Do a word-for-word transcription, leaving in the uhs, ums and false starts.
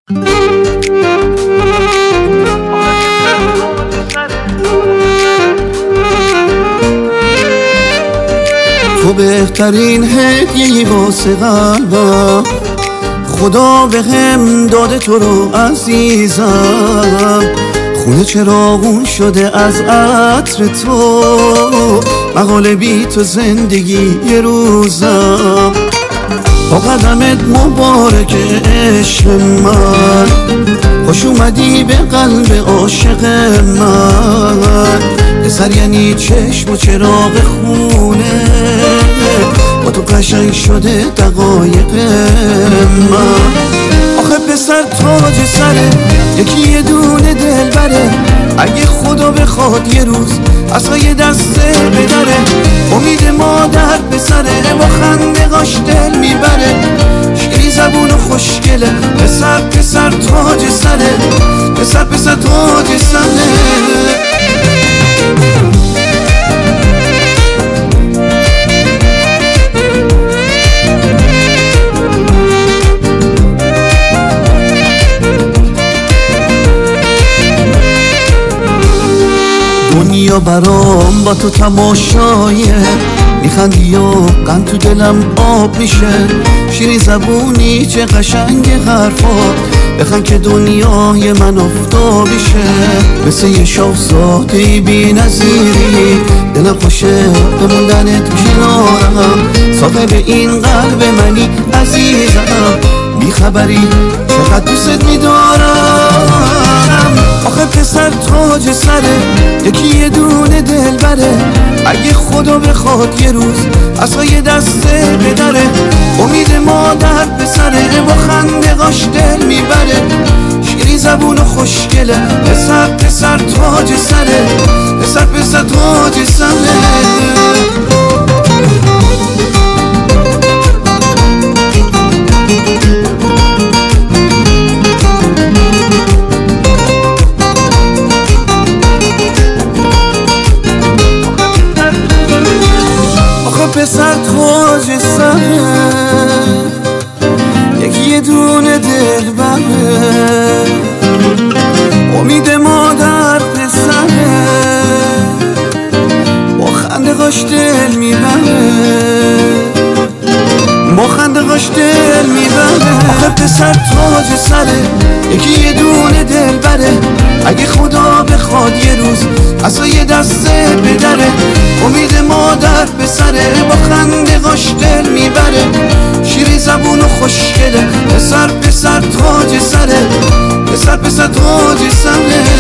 تو بهترین هدیه‌ای واسه قلبم، خدا به هم داده تو رو عزیزم. خونه چراغون شده از عطر تو، مقاله بی تو زندگی یه روزم. با قدمت مبارک عشق من، خوش اومدی به قلب عاشق من. پسر یعنی چشم و چراغ خونه، با تو قشنگ شده دقایق من. آخه پسر تاج سره، یکی یه دونه دل بره. اگه خدا بخواد یه روز اصلا یه دسته بدره، امید مادر پسره با خندقاش دل میبره. شیری زبون و خوشگله، پسر پسر تاج سره، پسر پسر تاج سره. دنیا برام با تو تماشایه، میخندی و غم تو دلم آب میشه. شیرین زبونی چه قشنگ حرفات، بخند که دنیای من افتابیشه. مثل یه شاهزاده بی نظیری، دلم خوشه بموندنت کنارم. صاحب این قلب منی عزیزم، بیخبری چقدر دوست میدارم. آخه پسر تاج سره، یکی یه دونه دل بره. اگه خدا بخواد یه روز اصلا یه دسته بدره، امید مادر پسره با خندقاش دل میبره. شیری زبون و خوشگله، پسر پسر تاج سره، پسر پسر تاج سره. پسر تاج سره، یکی یه دونه دل بره. امید مادر پسره با خندقاش دل میبره، با خندقاش دل میبره. آخه پسر تاج سره، یکی یه دونه دل بره. اگه خدا بخواد یه روز اصلا یه دسته بدره، امید مادر پسره با خندقاش دل میبره. شیری زبون و خوشگله، پسر پسر تاج سره، پسر پسر تاج سره.